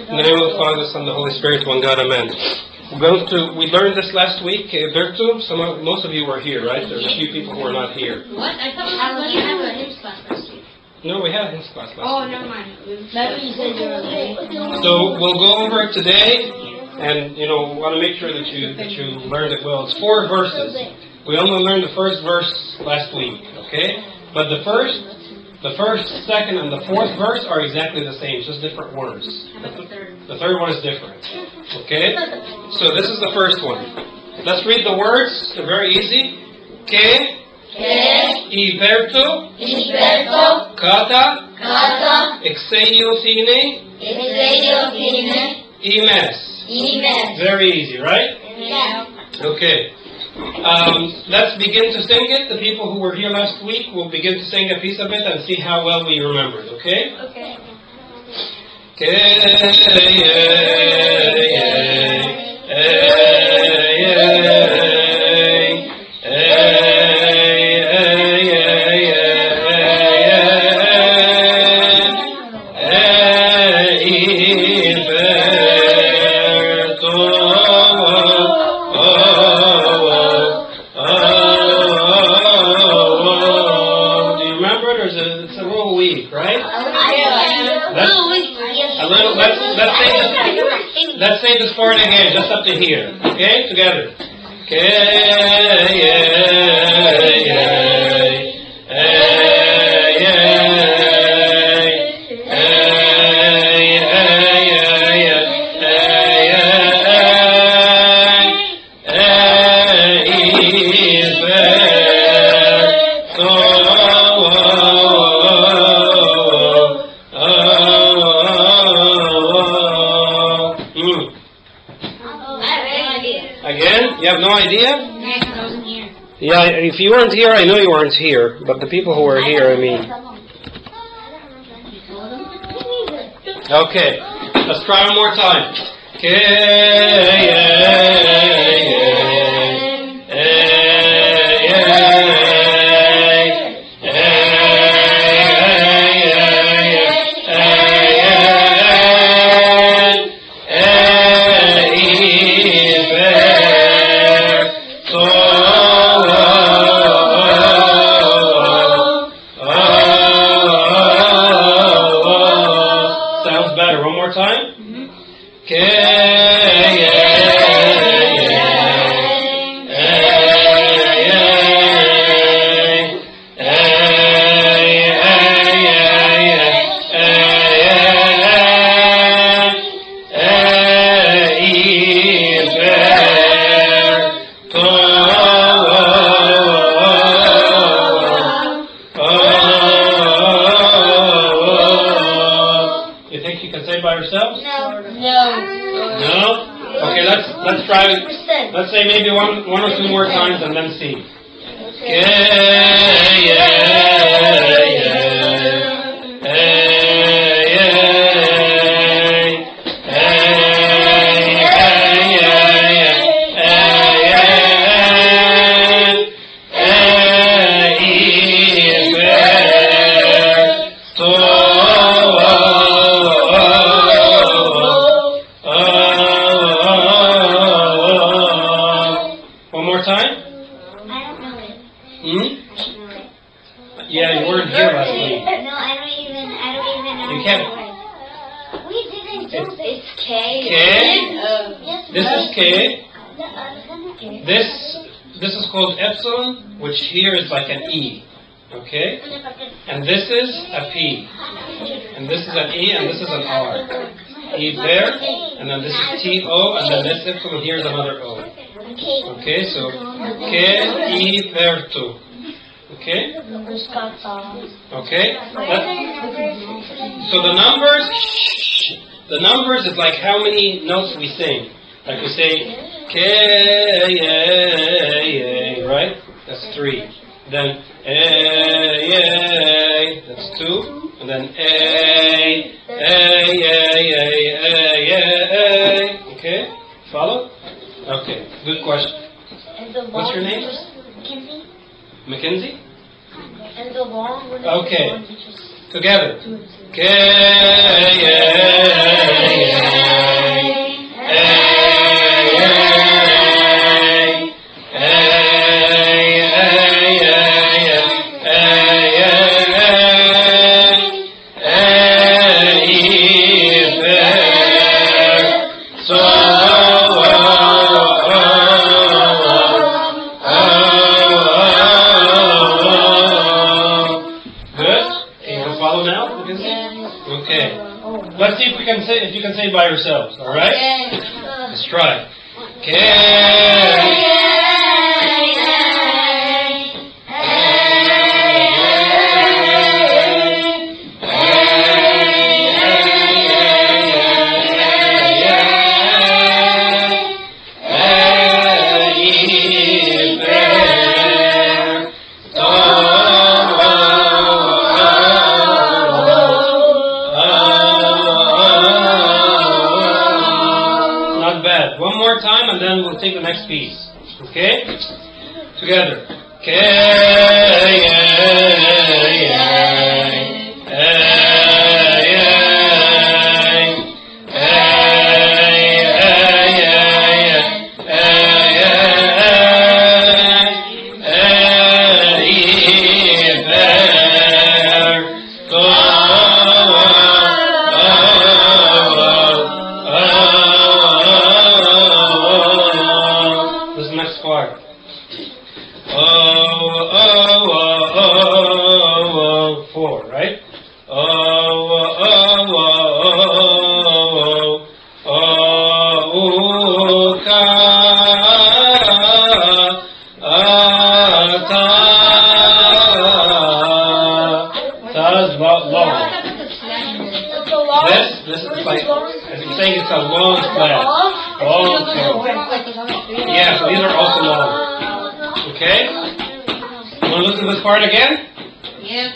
In the name of the Father, Son, and the Holy Spirit, one God, Amen. We learned this last week, Bertu. Most of you were here, right? There's a few people who are not here. What? I thought we were going to have a hymns class last week. No, we had a hymns class last week. Oh, never mind. That's what you said you were late. So we'll go over it today, and want to make sure that you learned it well. It's 4 verses. We only learned the first verse last week, okay? But the first, second, and the 4th verse are exactly the same, just different words. How about the third? The third one is different. Okay? So this is the first one. Let's read the words. They're very easy. Que iberto kata exeiosine imes. Very easy, right? Yeah. Okay. Let's begin to sing it. The people who were here last week will begin to sing a piece of it and see how well we remembered, okay? Okay. Let's say this for it again, just up to here. Okay? Together. You have no idea? I wasn't here. Yeah, if you weren't here, I know you weren't here. But the people who were here, I mean. Okay, let's try one more time. Let's say maybe one or two more times and then sing. Yeah, you weren't here last week. No, I don't even know. You can't. We didn't do this. It's K. This is K. This is called epsilon, which here is like an E. Okay? And this is a P. And this is an E, and this is an R. E there, and then this is T-O, and then this epsilon here is another O. Okay, so K, E, Vertu. Okay? Okay? So the numbers is like how many notes we sing. Like we say K, right? That's 3. Then A, that's 2. And then A. Okay? Follow? Okay, good question. What's your name? Mackenzie? And the long one. Okay. Together. K, you can say it by yourselves. All right. Let's try. K. Not bad. One more time and then we'll take the next piece. Okay? Together. This is the next part. Four, right? Long. This is like, as you're saying, it's a long slash. Long stroke. Yeah, so these are also long. Okay? You want to listen to this part again? Yeah.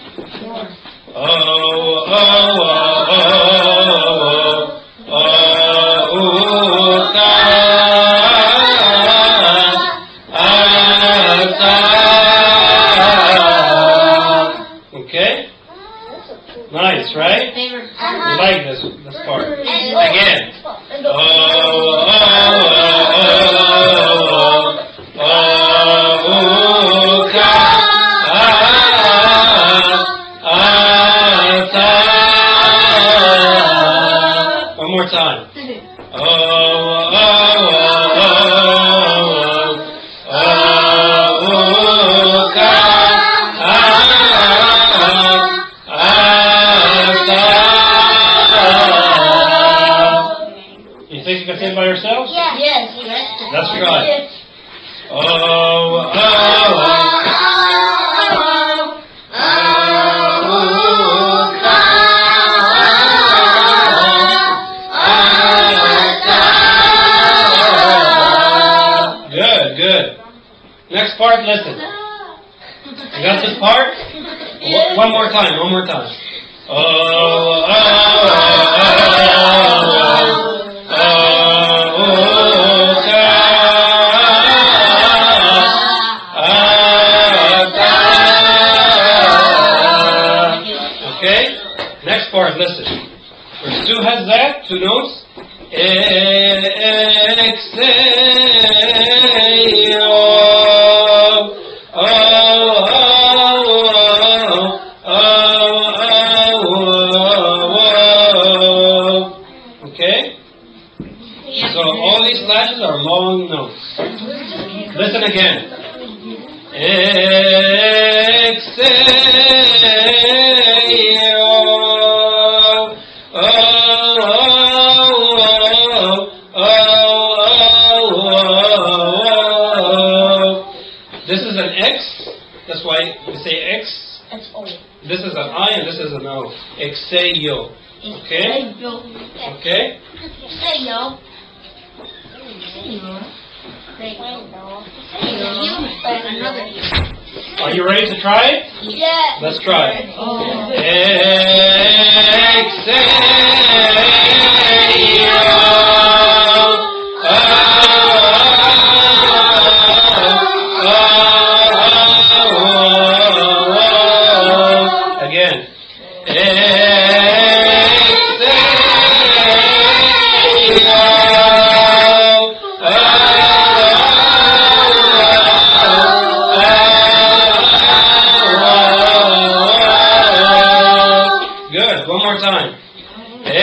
Okay? Nice, right? Favorite. You like this part. Again. One more time. You think you can say it by yourselves? Yes. Let's try. Good. Next part, listen. You got this part? One more time. Okay? Next part, listen. Verse 2 has that, 2 notes. Okay? So all these slashes are long notes. Listen again. This is an X. That's why we say X. This is an I and this is an O. Exeyo. Okay? Okay? Are you ready to try it? Yeah. Let's try it. Again. Good. One more time.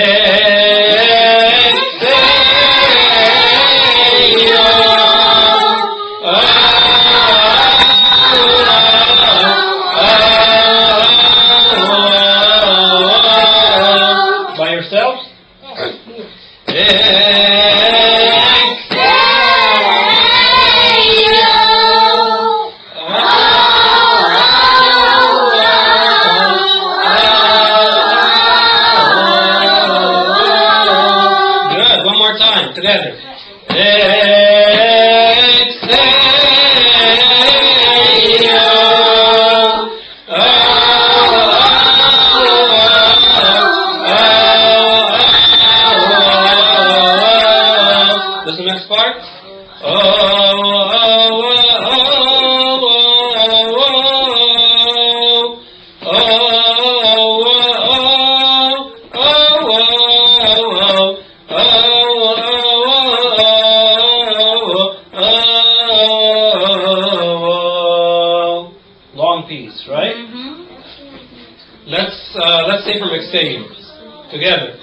piece, right? Mm-hmm. Let's say from Excelsior together.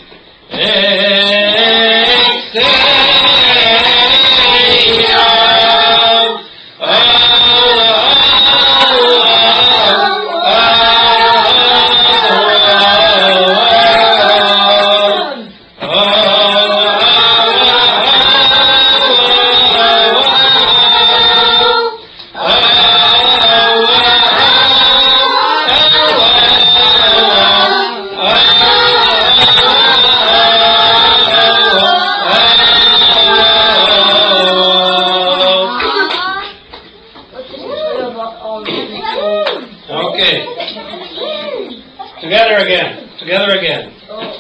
Okay. Together again. Together again.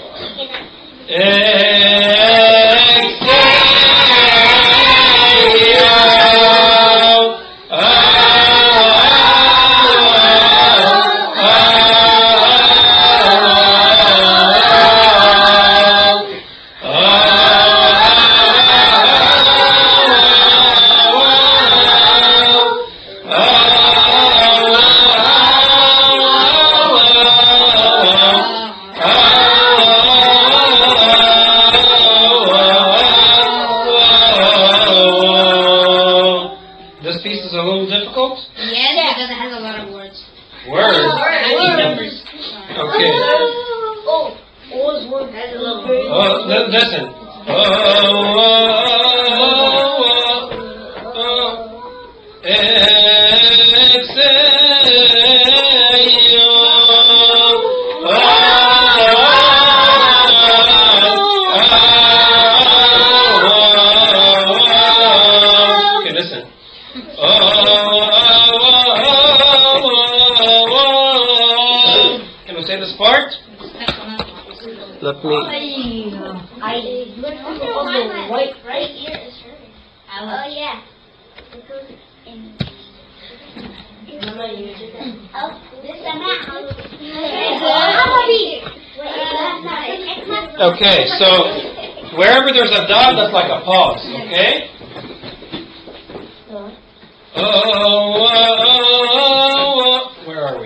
This piece is a little difficult. Yes, because it has a lot of words. Words. I mean numbers. Okay. Listen. Okay, listen. Can we say this part? Let me. I looked on the white right ear is hurting. Oh yeah. Because in oh, this Okay, so wherever there's a dot, that's like a pause. Okay. Where are we?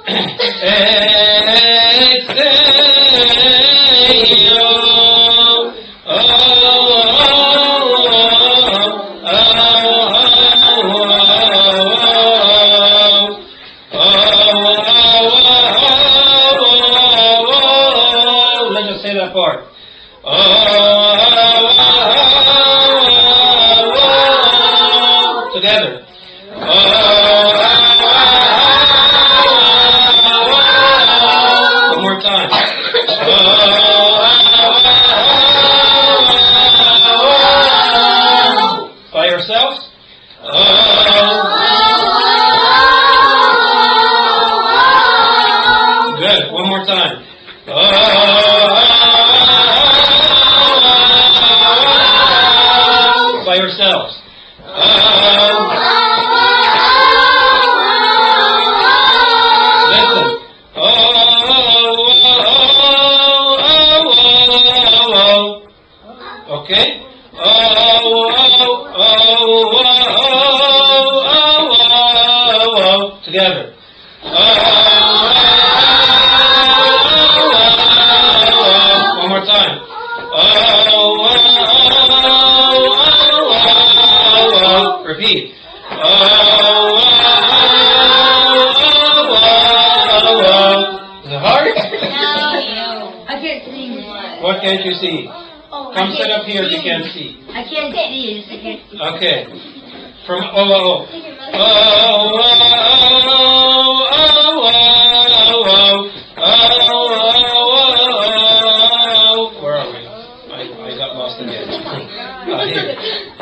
Let's just say that part. Together. One more time. By yourselves. Good. One more time. By yourselves. Listen. Okay? Together. One more time. Repeat. Is it hard? No. I can't sing. What can't you see? Come sit up here if you can't see. I can't see. I can't see. Okay. From oh. Where are we? I got lost again. Here.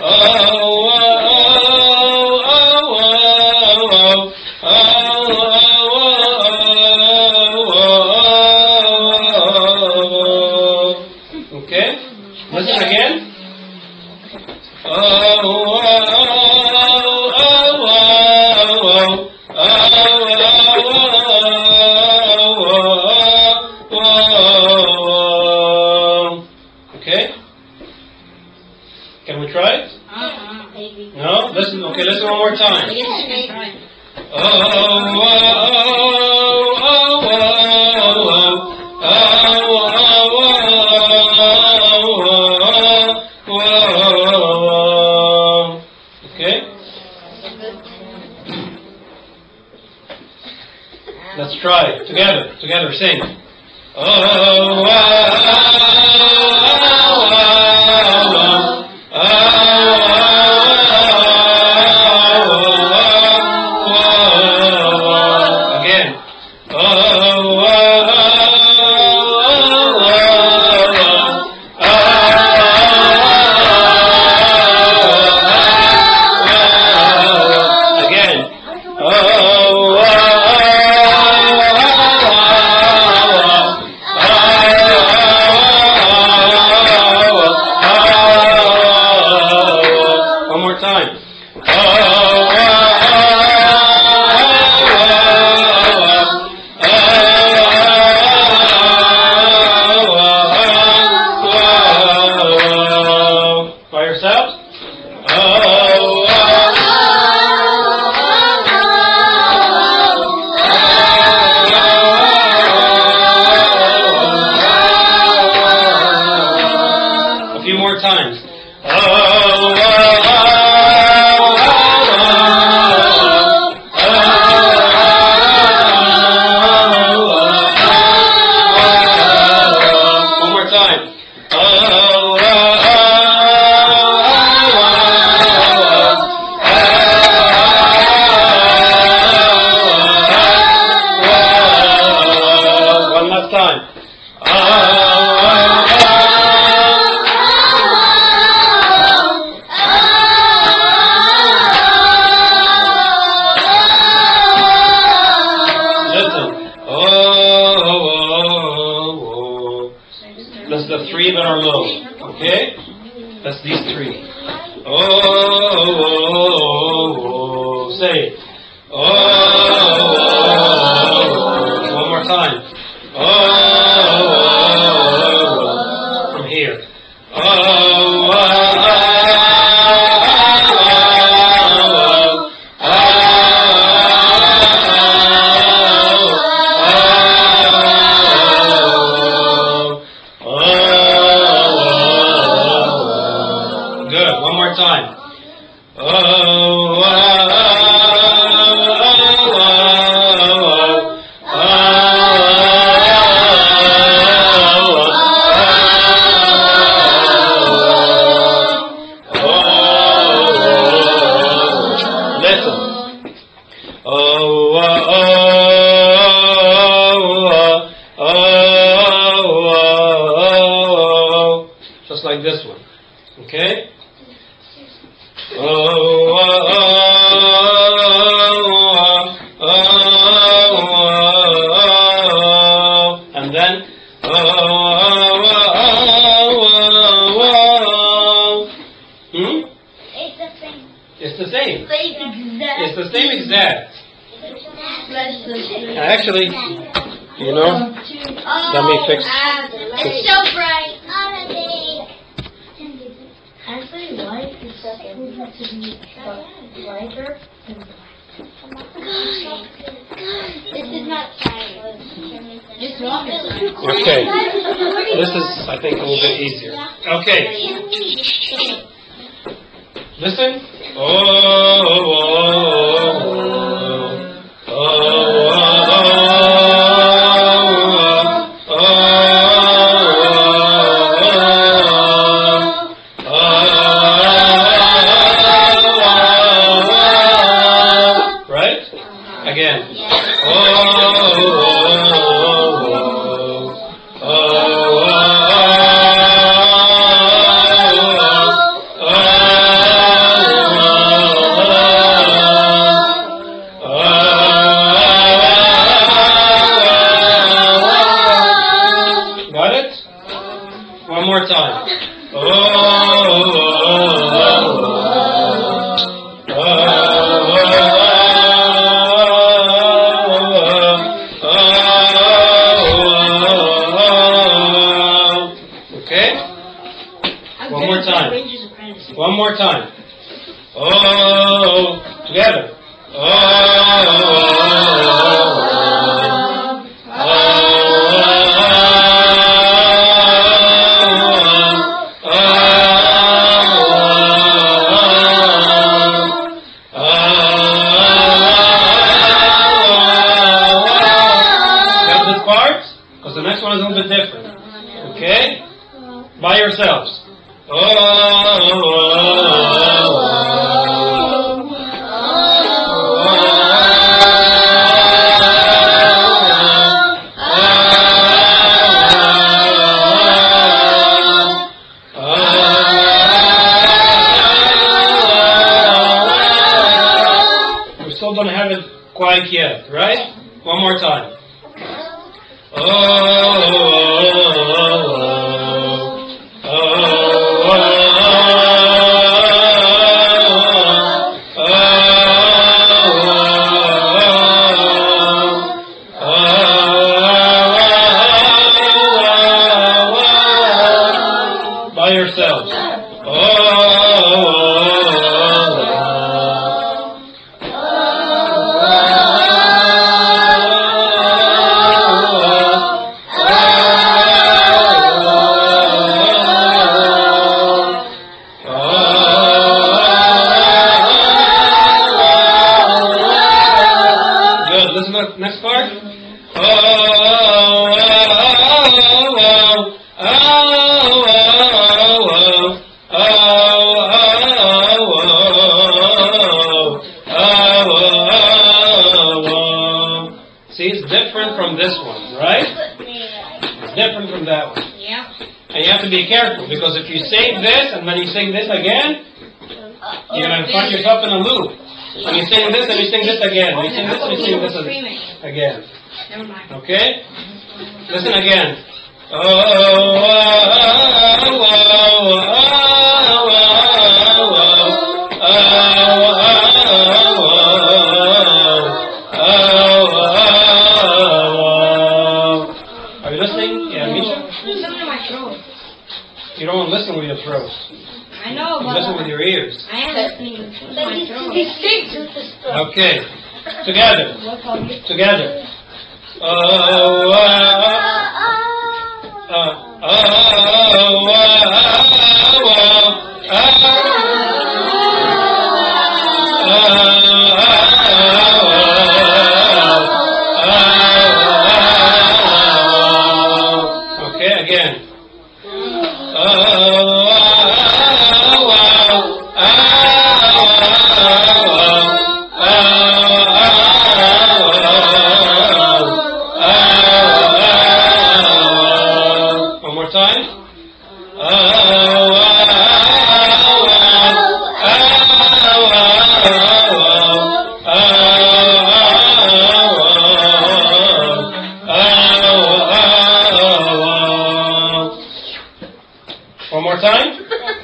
Okay. Listen again. Okay. Can we try it? No? Listen. Okay, listen one more time. Okay? Let's try it. Together, sing. Again. Again. One more time. By yourself? A few more times. One more time. One last time. Listen. That's the three that are low. Okay? That's these three. Say it. One more time. From here. Good. One more time. Listen. Just like this one. Okay? And then It's the same. It's the same. Exact. It's the same exact. Actually, you know, let me fix. It's so bright. Actually, white is proven to be lighter than black. This is not silent. It's rocket science. Okay. This is, I think, a little bit easier. Okay. Listen. Right? Again. Got it? One more time. Got this part? Because the next one is a little bit different. Okay? By yourselves. We still don't have it quite yet, right? One more time. By yourselves. Good. Listen to the next part. See, it's different from this one, right? It's different from that one. Yeah. And you have to be careful, because if you sing this and then you sing this again, you're going to find yourself in a loop. And you sing this and you sing this again. You sing this and you sing this again. Never mind. Okay? Listen again. Are you listening? Yeah, Misha? There's something in my throat. You don't listen with your throat. I know, You but listen with your ears. I am listening to my throat. Okay. Together. What's all this? Together. Okay, again. One more time. One more time.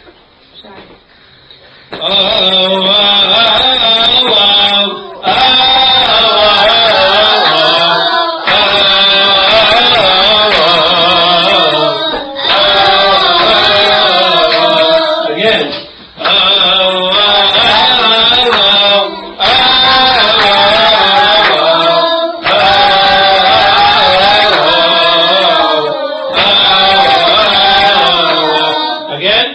Again. Again.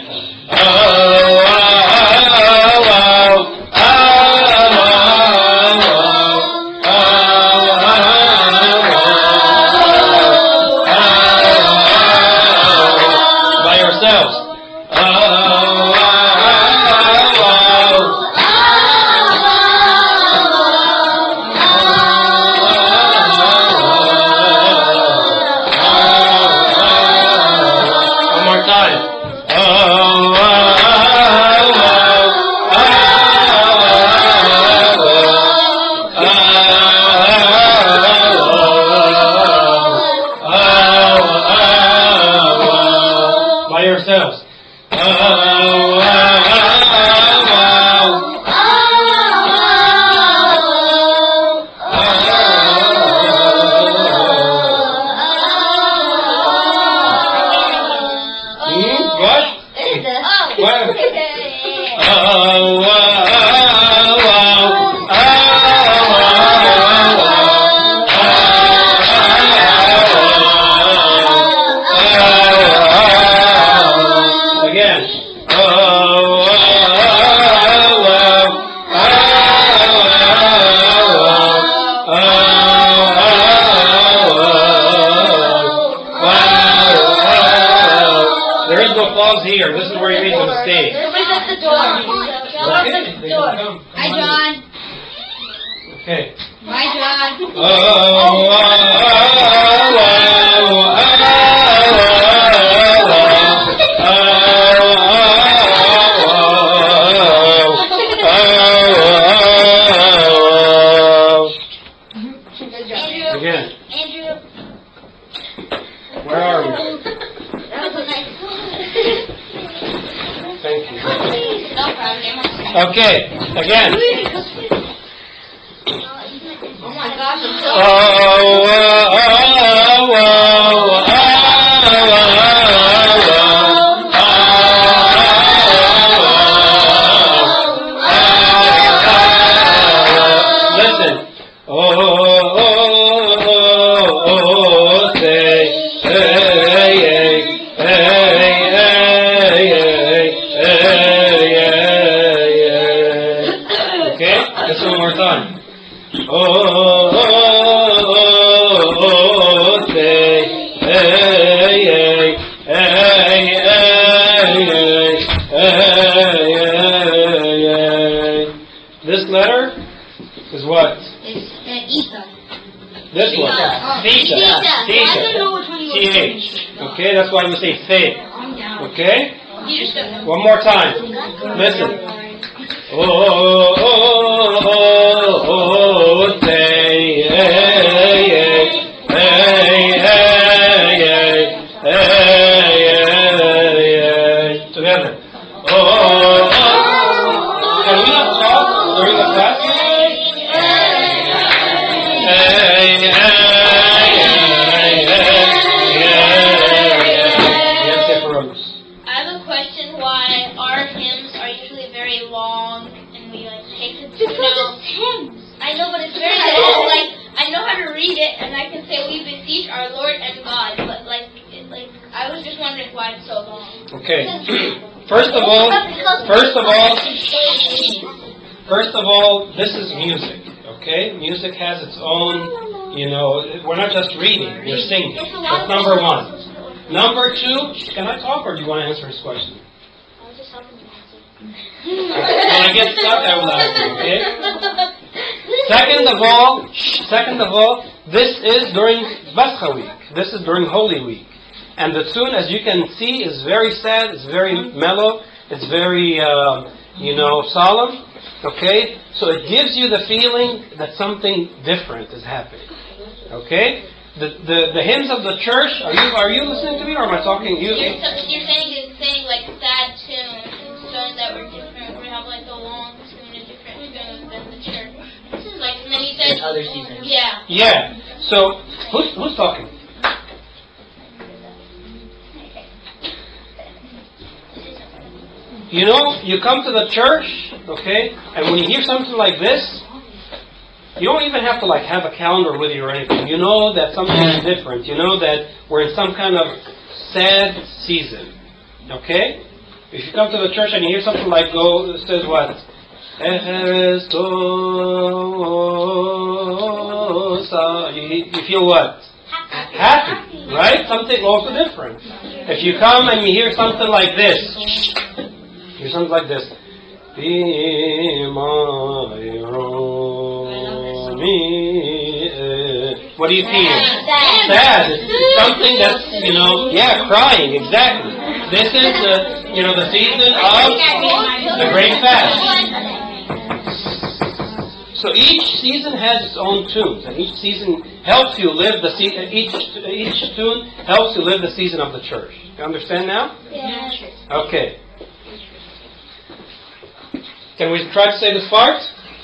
By yourselves. One more time. By yourselves. What? What? here. This is where you need them to stay. Nobody's at the door. Okay, they can come. Hi, John. Okay. Bye, John. Again. Andrew. Where are we? That was a nice Thank you. No problem. Okay, again. Oh my gosh, I'm so Listen. Say, okay, just one more time. This letter is what? It's Ethan. This one. Theta. I don't know which one you were TH. Okay, that's why we say the. I'm down. Okay? You just don't know. One more time. Listen. Together. Can we not talk during the class? Yes, Rose. I have a question why our hymns are usually very long and we like take it to hymns. I know, but it's very long. Like I know how to read it and I can say we beseech our Lord and God, but like I was just wondering why it's so long. Okay. First of all, this is music. Okay, music has its own. We're not just reading; we're singing. That's number one. Number two, can I talk or do you want to answer his question? I was just helping you answer. When I get stuck, I will ask you, okay? Second of all, this is during Pascha week. This is during Holy Week. And the tune, as you can see, is very sad, it's very mellow, it's very, solemn, okay? So it gives you the feeling that something different is happening, okay? The hymns of the church, are you listening to me or am I talking? You're saying like sad tunes and tunes that were different. We have like a long tune and different tunes than the church. Like and then you said other seasons. Yeah. Yeah. So who's talking? You come to the church, okay, and when you hear something like this, you don't even have to have a calendar with you or anything. You know that something is different. You know that we're in some kind of sad season. Okay? If you come to the church and you hear something like it says what? You feel what? Happy, right? Something also different. If you come and you hear something like this, Be my what do you feel? Sad. Something that's, crying, exactly. This is the season of the Great Fast. So each season has its own tunes, and each season helps you live the season. Each tune helps you live the season of the church. You understand now? Yeah. Okay. Can we try to say this part?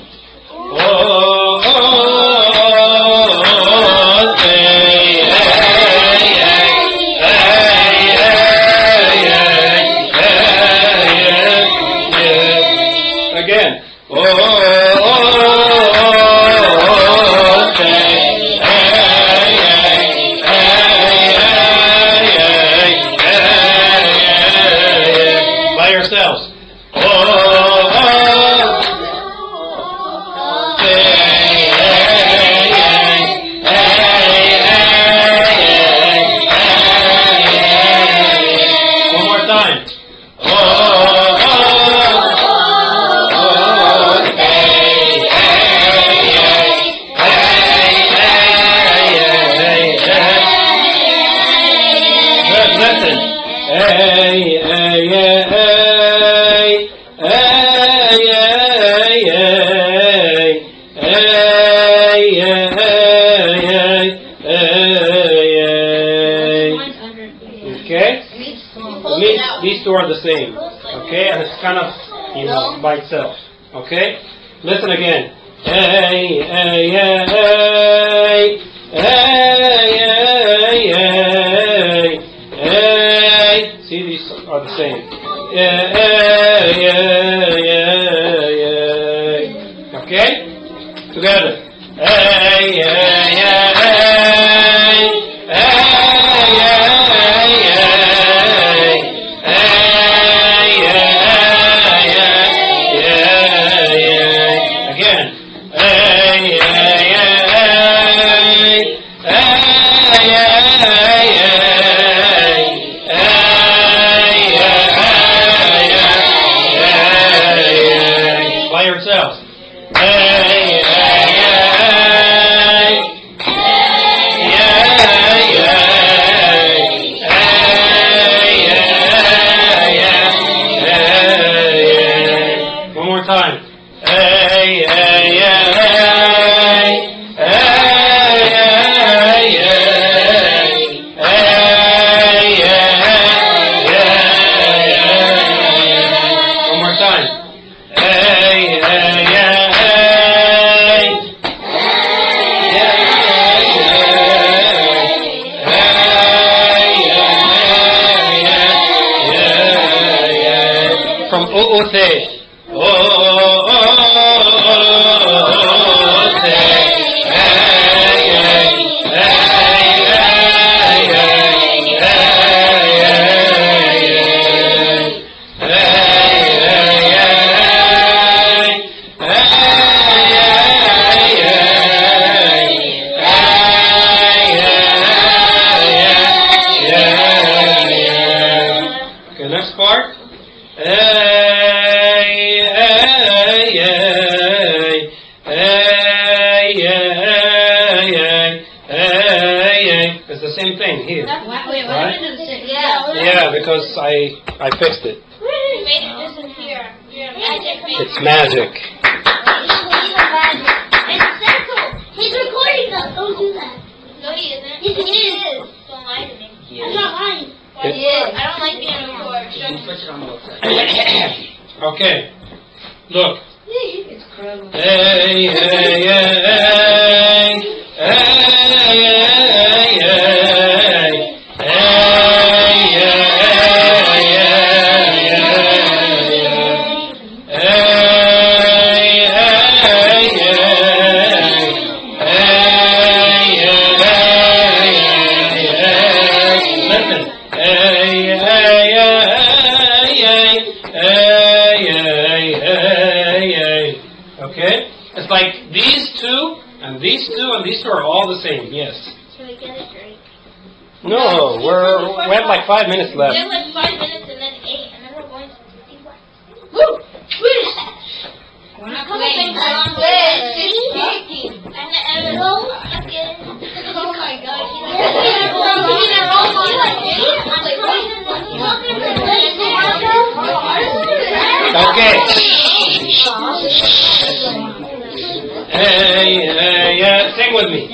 Again. By yourselves. Say Okay? These two are the same. Okay? And it's kind of, by itself. Okay? Listen again. See, these are the same. Okay? Together. Again. By yourselves. One more time. One more time. From OOT. Okay, next part. It's the same thing here. Right? Yeah, because I fixed it. You made it disappear. You're a magic man. It's magic. He's recording us. Don't do that. No, he isn't. Yes, he is. Don't lie to me. I'm not lying. Why It- you? I don't like being recorded. Show me. Okay. Look. It's crazy. Okay? It's like these two, and these two, and these two are all the same, yes. Should we get a drink? No, we have like 5 minutes We left. have like 5 minutes and then 8, and then we're going to see what. Woo! Swedish! We're not Come playing. on, And No. again. Oh my gosh. Okay. Sing with me.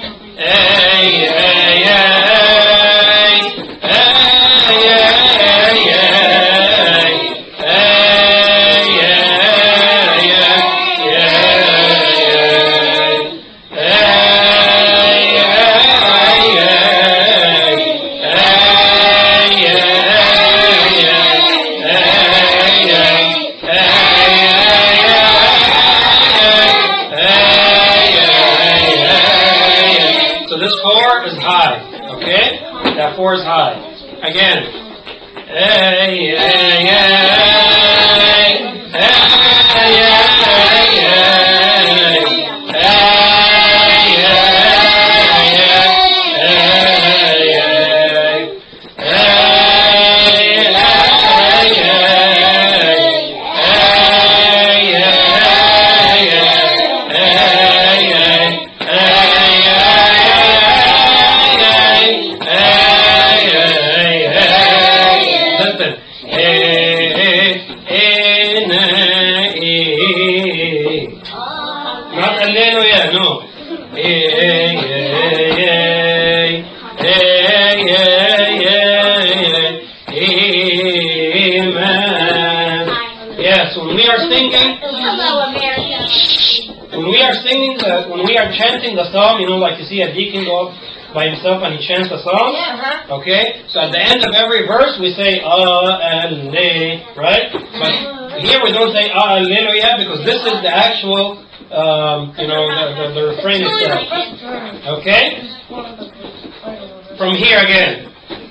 So this 4 is high, okay? That 4 is high. Again. Listen. Yes, when we are singing, when we are chanting the psalm, like you see a deacon go up by himself and he chants the psalm. Okay, so at the end of every verse we say Alleluia, right? But here we don't say Alleluia because this is the actual, the refrain itself. Okay, from here again.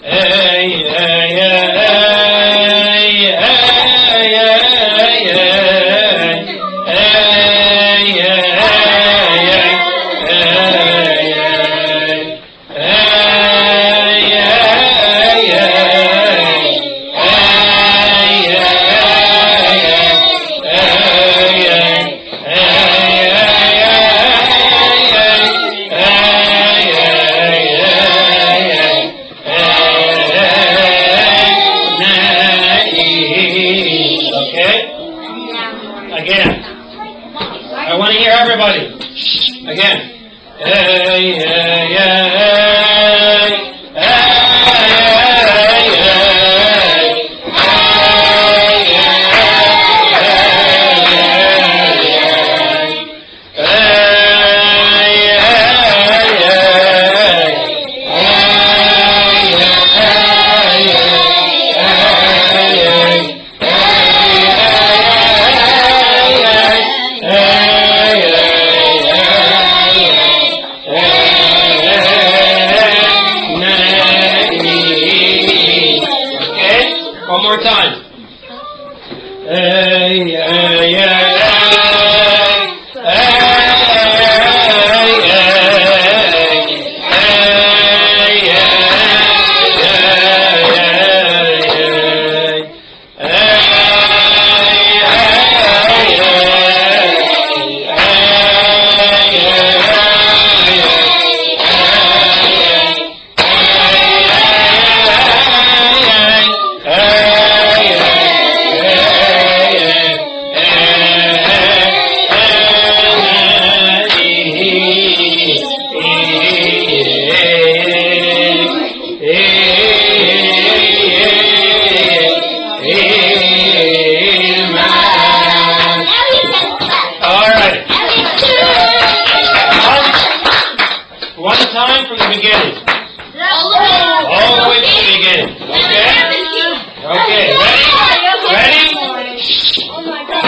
Everybody, again. One more time. Time from the beginning. All the way to the beginning. Okay? Okay, ready? Ready? Oh my God.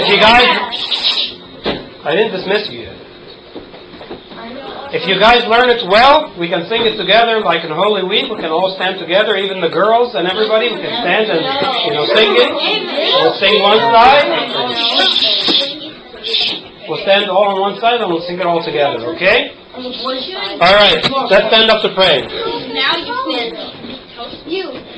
If you guys, I didn't dismiss you yet. If you guys learn it well, we can sing it together like in Holy Week. We can all stand together, even the girls and everybody. We can stand and, sing it. We'll sing one side. We'll stand all on one side and we'll sing it all together, okay? All right, let's stand up to pray. Now you stand up. You.